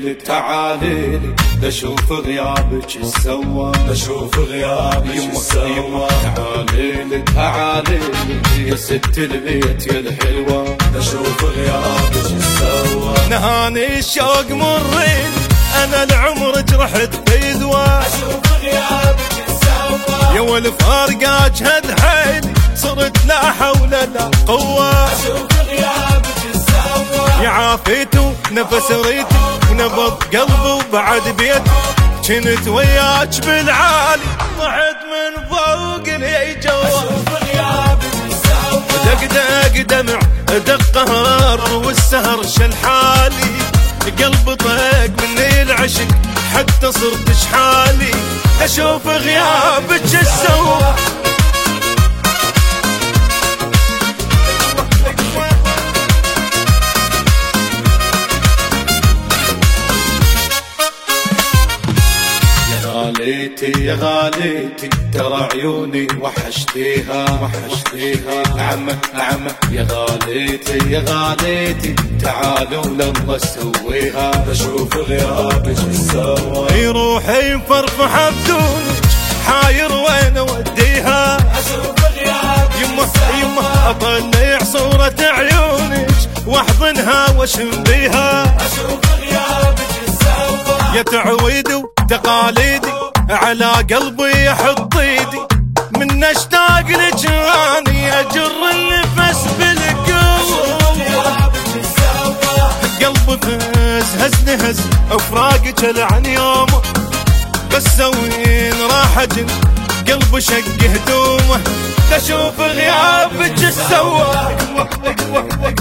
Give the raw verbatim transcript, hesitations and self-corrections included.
تعاليلي تعاليلي لشوف غيابك السوا لشوف غيابك السوا تعاليلي تعاليلي يا ست البيت يا الحلوة لشوف غيابك السوا نهاني الشوق مرين انا العمر جرحت في ذوا اشوف غيابك السوا يا والفارقة اجهد حيلي صرت لا حول لا قوة اشوف غيابك السوا يا عافيته نفس ريتي ونبض قلبي وبعد بيتي كنت وياك بالعالي طحت من فوق لي جوا اشوف غيابك السوا دق دق دمع دق قهر والسهر شل حالي قلبي طيق مني العشق حتى صرت شحالي اشوف غيابك السوا غاليتي يا غاليتي ترى عيوني وحشتيها وحشتيها عمه عمه يا غاليتي يا غاليتي تعالوا لما نسويها بشوف غيابك السوا روحي مفرفحة بدونك حاير وين اوديها اشوف غيابك يمه يمه اطلع صورة عيونك واحضنها واشم بيها اشوف غيابك السوا يا تعويدي وتقاليدي على قلبي احط ايدي من اشتاق لك اني اجر النفس بالقوه قلبي فز هز نهز افراقك لعن يومه بس وين راح اجن قلبي شق هدومه لاشوف غيابك السوا